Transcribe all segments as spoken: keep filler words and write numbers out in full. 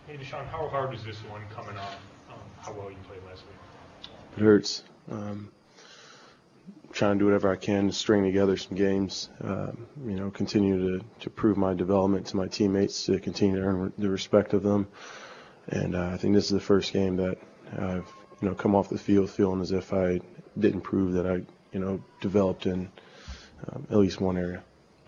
Hey, Deshaun, how hard is this one coming off um, how well you played last week? It hurts. Um, trying to do whatever I can to string together some games, um, you know, continue to, to prove my development to my teammates, to continue to earn the respect of them. And uh, I think this is the first game that I've, you know, come off the field feeling as if I didn't prove that I, you know, developed in um, at least one area.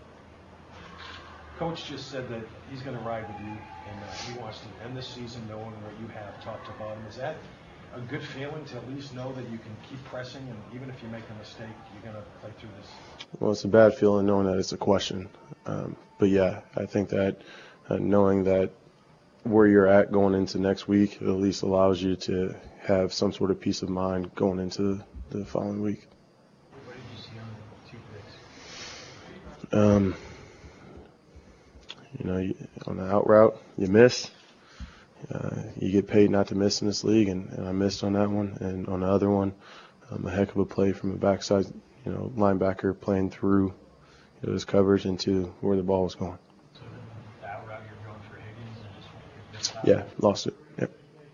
Coach just said that he's going to ride with you, and uh, he wants to end this season knowing what you have talked about him. Is that a good feeling to at least know that you can keep pressing, and even if you make a mistake, you're going to play through this? Well, it's a bad feeling knowing that it's a question. Um, but, yeah, I think that uh, knowing that where you're at going into next week at least allows you to have some sort of peace of mind going into the following week. What did you see on the two picks? Um, you know, you, on the out route, you miss. Uh, you get paid not to miss in this league, and, and I missed on that one. And on the other one, um, a heck of a play from a backside, you know, linebacker playing through you know, his coverage into where the ball was going. So the out route you're going for Higgins and just Yeah, lost it. Yep.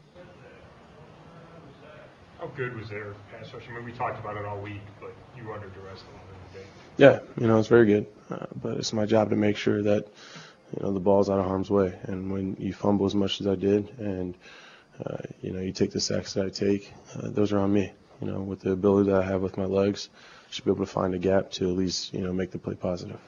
How good was their pass rush? I mean, we talked about it all week, but you were under duress a lot of the day. Yeah, you know, it's very good. Uh, but it's my job to make sure that, you know, the ball's out of harm's way. And when you fumble as much as I did and, uh, you know, you take the sacks that I take, uh, those are on me. You know, with the ability that I have with my legs, I should be able to find a gap to at least, you know, make the play positive.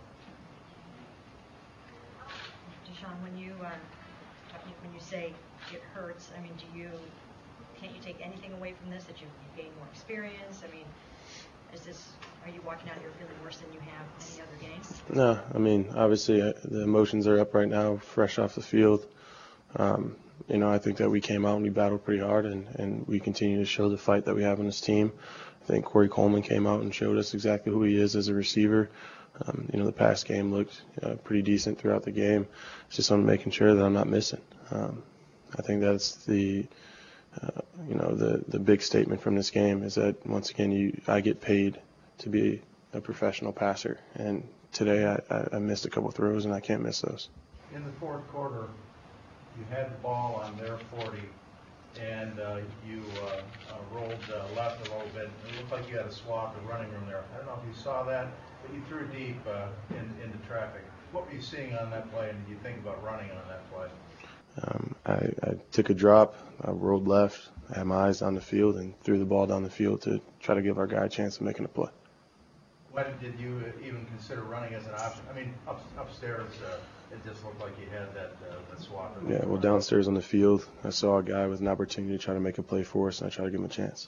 Deshaun, when you uh, when you say it hurts, I mean, do you can't you take anything away from this? That you gain more experience? I mean, is this are you walking out here feeling worse than you have any other games? No, I mean, obviously uh, the emotions are up right now, fresh off the field. Um, you know, I think that we came out and we battled pretty hard, and, and we continue to show the fight that we have in this team. I think Corey Coleman came out and showed us exactly who he is as a receiver. Um, you know, the pass game looked uh, pretty decent throughout the game. It's just on making sure that I'm not missing. Um, I think that's the, uh, you know, the, the big statement from this game is that, once again, you I get paid to be a professional passer. And today I, I, I missed a couple throws, and I can't miss those. In the fourth quarter, you had the ball on their forty, and uh, you uh, uh, rolled uh, left a little bit. It looked like you had a swath of running room there. I don't know if you saw that, but you threw deep uh, in, into traffic. What were you seeing on that play, and did you think about running on that play? Um, I, I took a drop, I rolled left, I had my eyes on the field, and threw the ball down the field to try to give our guy a chance of making a play. Why did you even consider running as an option? I mean, up, upstairs, uh, it just looked like you had that, uh, that swath. Yeah, well, downstairs on the field, I saw a guy with an opportunity to try to make a play for us, and I tried to give him a chance.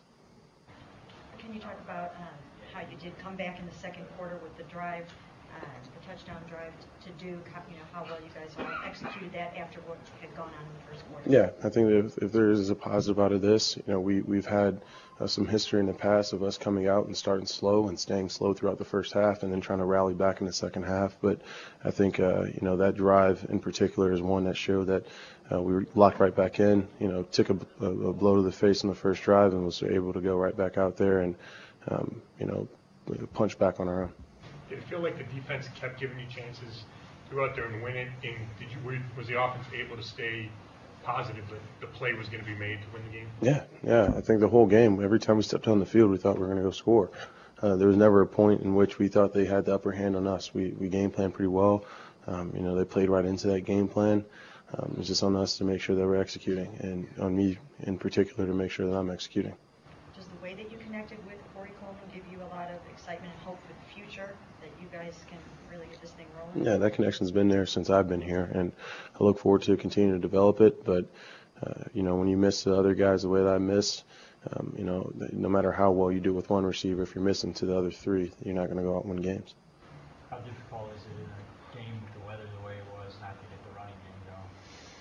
Can you talk about um, how you did come back in the second quarter with the drive, uh, the touchdown drive to Duke? How, you know, how well you guys all executed that after what had gone on in the first quarter? Yeah, I think that if, if there is a positive out of this, you know, we, we've had uh, some history in the past of us coming out and starting slow and staying slow throughout the first half and then trying to rally back in the second half. But I think, uh, you know, that drive in particular is one that showed that uh, we were locked right back in, you know, took a, a, a blow to the face in the first drive and was able to go right back out there and, um, you know, punch back on our own. Did it feel like the defense kept giving you chances to go out there and win it? And did you were, was the offense able to stay positive that the play was going to be made to win the game? Yeah, yeah. I think the whole game, every time we stepped on the field, we thought we were going to go score. Uh, there was never a point in which we thought they had the upper hand on us. We we game planned pretty well. Um, you know, they played right into that game plan. Um, it was just on us to make sure that we're executing, and on me in particular to make sure that I'm executing. Does the way that you connected with Corey Coleman give you a lot of excitement and hope for the future, that you guys can really get this thing rolling? Yeah, that connection's been there since I've been here, and I look forward to continuing to develop it. But, uh, you know, when you miss the other guys the way that I miss, um, you know, no matter how well you do with one receiver, if you're missing to the other three, you're not going to go out and win games. How difficult is it in a game with the weather the way it was not to get the running game going?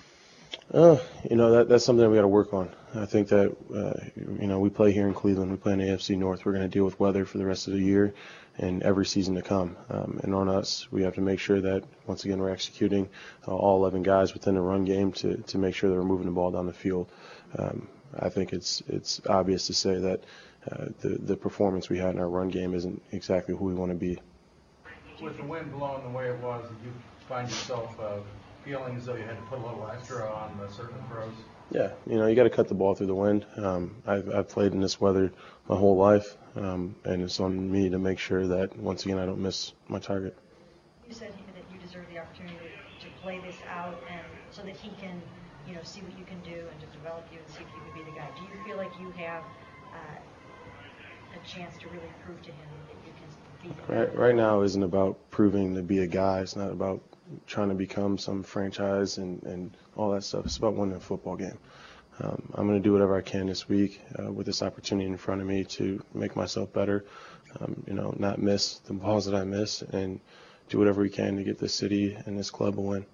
Uh, you know, that that's something that we got to work on. I think that, uh, you know, we play here in Cleveland. We play in the A F C North. We're going to deal with weather for the rest of the year and every season to come. Um, and on us, we have to make sure that, once again, we're executing uh, all eleven guys within the run game to, to make sure that we're moving the ball down the field. Um, I think it's it's obvious to say that uh, the, the performance we had in our run game isn't exactly who we want to be. With the wind blowing the way it was, did you find yourself uh, feeling as though you had to put a little extra on uh, certain throws? Yeah, you know, you got to cut the ball through the wind. Um, I've, I've played in this weather my whole life, um, and it's on me to make sure that, once again, I don't miss my target. You said that you deserve the opportunity to play this out, and so that he can, you know, see what you can do and to develop you and see if you can be the guy. Do you feel like you have uh, a chance to really prove to him that you can be the guy? Right, right now isn't about proving to be a guy. It's not about trying to become some franchise and, and all that stuff. It's about winning a football game. Um, I'm going to do whatever I can this week uh, with this opportunity in front of me to make myself better, um, you know, not miss the balls that I miss, and do whatever we can to get this city and this club a win.